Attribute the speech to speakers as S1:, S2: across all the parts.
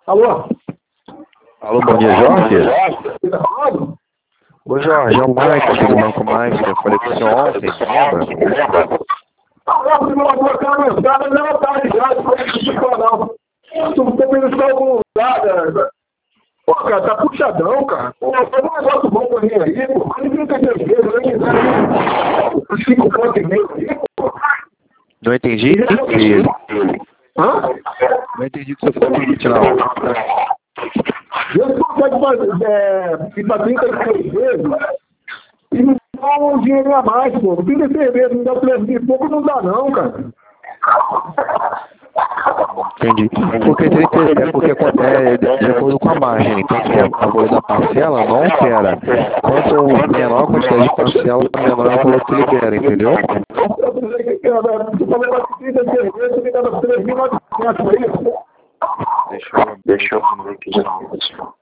S1: Alô?
S2: Alô, bom dia, Jorge.
S1: Você tá falando?
S2: Ô, Jorge, é o Michael aqui do Banco Master. Eu falei com o senhor ontem, lembra?
S1: Ah, você não vai colocar na mensagem, não, tá ligado, não é não. Tu não tem menos algum lugar, Pô, cara, tá puxadão, cara. Pô, faz um negócio bom pra mim aí, pô. Mas ninguém tem certeza, nem os 5 pontos e meio aí, pô.
S2: Não entendi.
S1: Hã?
S2: Não entendi o que você falou, não.
S1: Você consegue fazer, ir pra 36 vezes e me dá um dinheiro a mais, pô. 36 vezes, me dá 3 mil e pouco, não dá não, cara.
S2: Entendi. Porque de acordo com a margem, quanto que é o valor da parcela, não altera. Quanto menor a quantidade de parcela, menor é o valor que libera, entendeu?
S1: Eu falei que tu falou pra 36 vezes, você me dá 3.900 aí.
S2: Deixa eu ver aqui de novo.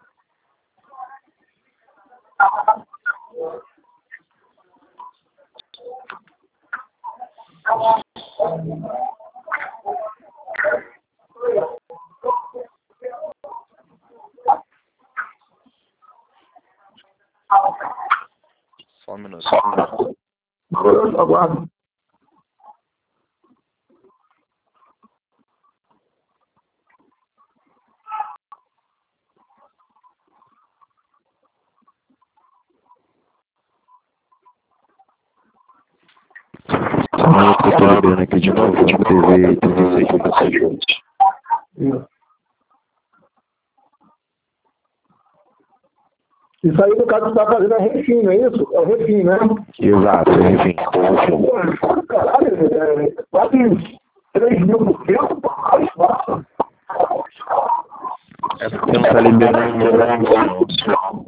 S2: Só um minuto.
S1: Eu aguardo.
S2: Só um minuto que eu tô liberando aqui de novo. TV 36.
S1: Isso aí, no caso, você tá fazendo é refim, não é isso? É o refim, né?
S2: Exato, enfim.
S1: Caralho, quase 3 mil por tempo, pô, mais fácil.
S2: É porque não tá liberando não.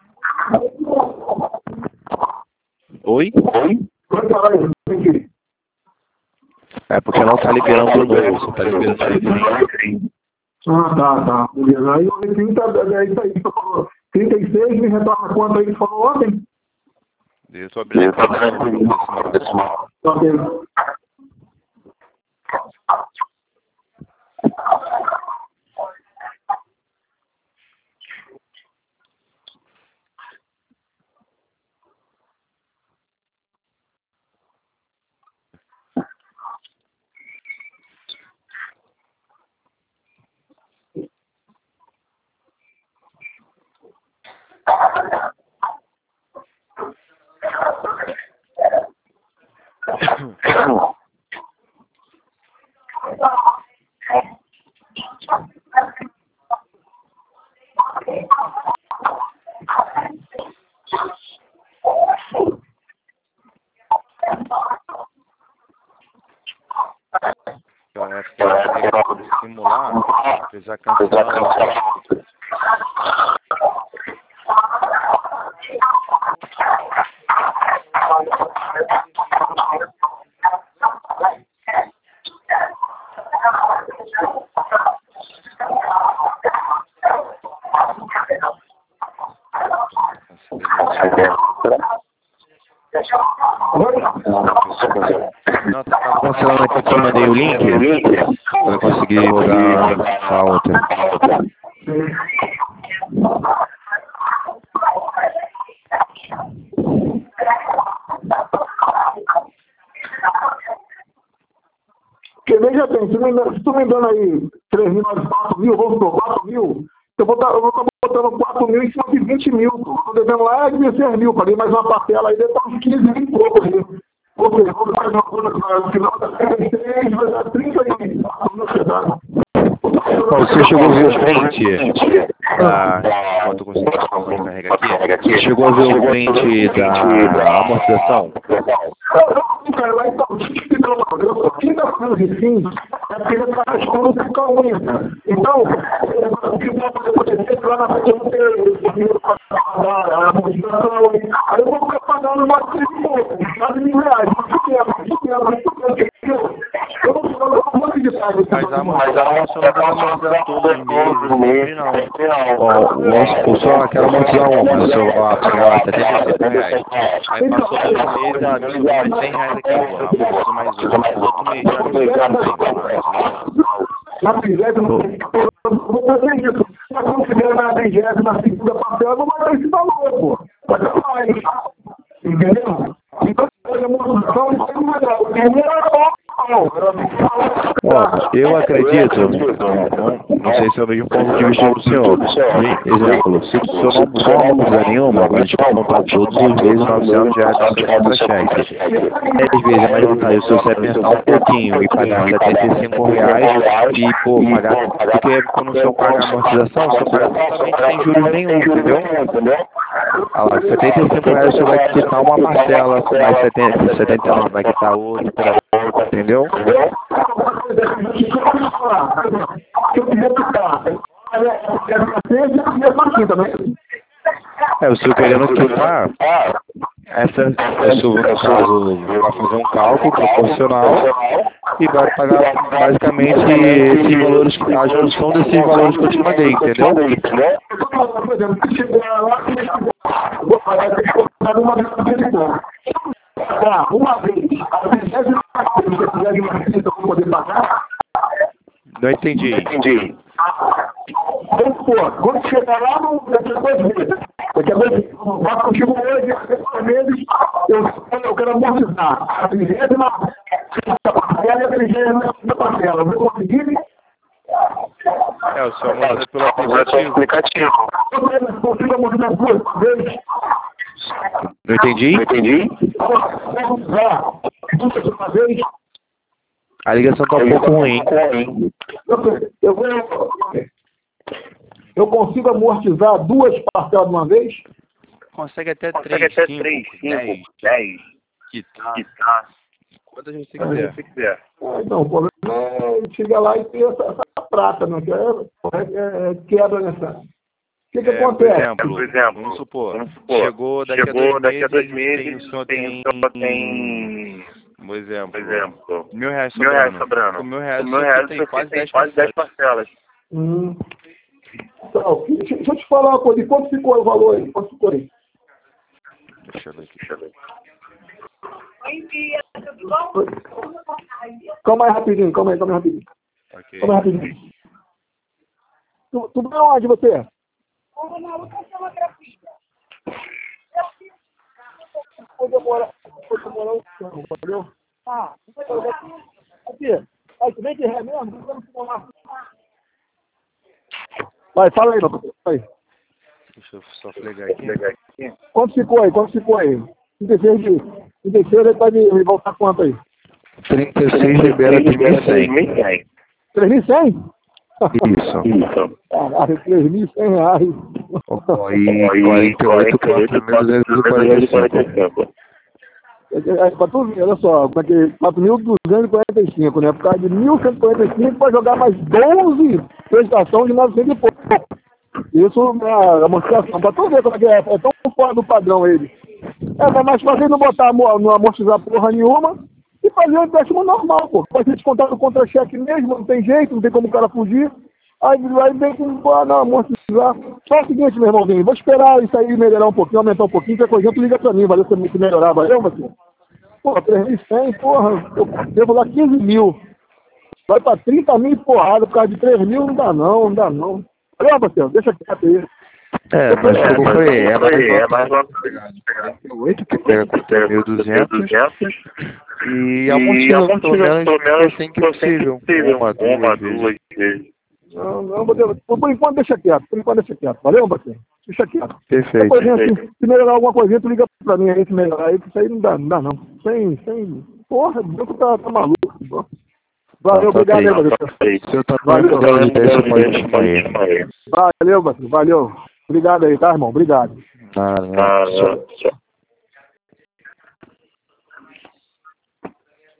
S2: Oi?
S1: Quanto caralho, entendi.
S2: É porque não tá liberando novo, só tá liberando refim.
S1: Tá. Beleza. Aí o refim tá, é isso aí que você falou. 36, me retorna quanto aí que você falou ontem?
S2: Eu tô abrindo aqui decimal.
S1: Ok.
S2: Eu acho que para poder simular, precisa cancelar. Não, tava cancelando aqui que eu mandei o link para conseguir jogar a outra.
S1: Porque veja bem, se tu me dando aí 3.000, 4 mil, vamos por 4 mil, eu vou estar botando 4 mil em cima de 20 mil. Estou devendo lá de 16 mil, paguei mais uma parcela aí, deve estar uns 15 mil e pouco aí. Ou seja, vamos fazer uma conta no final da 36, vai dar 30 mil.
S2: Você chegou a ver o print enquanto eu consigo carregar aqui? Você chegou a ver o print da amortização?
S1: Cara, lá então, quem está fazendo refim é porque ele faz quando fica a unha. Então, o que vai acontecer lá na frente eu vou ter a amortização. Aí eu vou ficar pagando mais de quase R$1.000. Eu vou ficar um monte de pago.
S2: Mas a amortização não vai amortizar todo mês, sempre não. Vamos supor que quero amortizar uma, mas o celular pagar R$75. Aí passou 2 meses, ela me ligou mais R$100 aqui, amortiza mais um. Outro mês já me ligou mais 100.
S1: Na pilha, eu vou fazer isso. 32ª parcela não vai ter esse valor, pô. Vai ter mais. Entendeu? Então, a amortização não vai mudar. O dinheiro era bom.
S2: Ó, eu acredito, não sei se é o mesmo ponto de vista do senhor. Exemplo, se o senhor não for amortizar nenhuma, a gente vai comprar todos os meses R$900 no seu contra-cheque. 10 vezes é mais vantajoso se você pensar um pouquinho e pagar R$75 e, pô, pagar, porque quando o senhor paga a amortização, o senhor paga totalmente sem juros nenhum, entendeu? Ah lá, R$75 o senhor vai quitar uma parcela, mais 79 vai quitar outra, entendeu?
S1: Se eu quiser ficar,
S2: o senhor querendo quitar, o senhor, no caso, vai fazer um cálculo proporcional e vai pagar basicamente esses valores, a junção desses valores que eu te mandei, entendeu?
S1: Por exemplo, se chegar lá, eu vou pagar uma vez uma vez, se eu poder pagar.
S2: Não entendi.
S1: Quando chegar lá, daqui a 2 meses. Daqui a 2 meses. Eu contigo hoje, daqui a 2 meses, eu quero amortizar. A 30ª parcela e a 30ª parcela. Eu vou conseguir?
S2: O senhor amortiza pelo aplicativo.
S1: Eu consigo amortizar 2 vezes.
S2: Não entendi.
S1: Uma vez.
S2: A ligação tá um pouco ruim.
S1: Eu consigo amortizar 2 parcelas de uma vez?
S2: Consegue até 3, 5, 10. Quitar. Quantas vezes você quiser.
S1: Não, o problema é chegar lá e ter essa prata, né? Quebra nessa. O que acontece?
S2: Por exemplo, vamos supor, chegou daqui a 2 meses, o senhor tem, por exemplo, R$1.000 sobrando. Com R$1.000 você tem quase 10 parcelas.
S1: Então, deixa eu te falar uma coisa. Quanto ficou o valor aí? Quanto ficou aí?
S2: Deixa eu ver.
S1: Calma aí rapidinho.
S2: Ok.
S1: Calma aí rapidinho. Tu vai onde você? Vou demorar um tempo, entendeu? Aqui. Aí, tu vem de ré mesmo? Vai, fala aí, meu.
S2: Deixa eu só flegar aqui.
S1: Quanto ficou aí? 36 ele pode voltar quanto aí?
S2: 36 libera 3.100.
S1: 3.100?
S2: Isso.
S1: Caralho, R$3.100.
S2: E 48 4.245.
S1: Pra tu ver, olha só, 4.245, né? Por causa de 1.145 para jogar mais 12 prestações de 900 e pouco. Isso é a amortização. Pra tu ver como é que é tão fora do padrão ele. É mais fácil não botar, não amortizar porra nenhuma e fazer um empréstimo normal, pô. Pode ser descontado no contra-cheque mesmo, não tem jeito, não tem como o cara fugir. Aí vem com, não, amortizar. Só o seguinte, meu irmãozinho, vou esperar isso aí melhorar um pouquinho, aumentar um pouquinho, qualquer coisa tu liga pra mim, valeu se melhorar, valeu, você? Porra, 3.100, porra, eu devo lá 15 mil. Vai pra 30 mil porrada por causa de 3 mil, não dá não. Valeu, parceiro, deixa quieto aí.
S2: Mas como eu falei, é mais uma 48 que pega com 3.200 e amortiza pelo menos assim que possível. Uma, duas vezes.
S1: Não, por enquanto deixa quieto. Valeu, parceiro? Deixa quieto.
S2: Perfeito.
S1: Se melhorar alguma coisinha, tu liga pra mim aí, se melhorar aí, que isso aí não dá não. Sem... Porra, o banco tá maluco. Valeu, obrigado aí, parceiro.
S2: Se eu tô falando desse, pode chamar aí.
S1: Valeu, parceiro, valeu. Obrigado aí, tá, irmão? Obrigado.
S2: Tchau.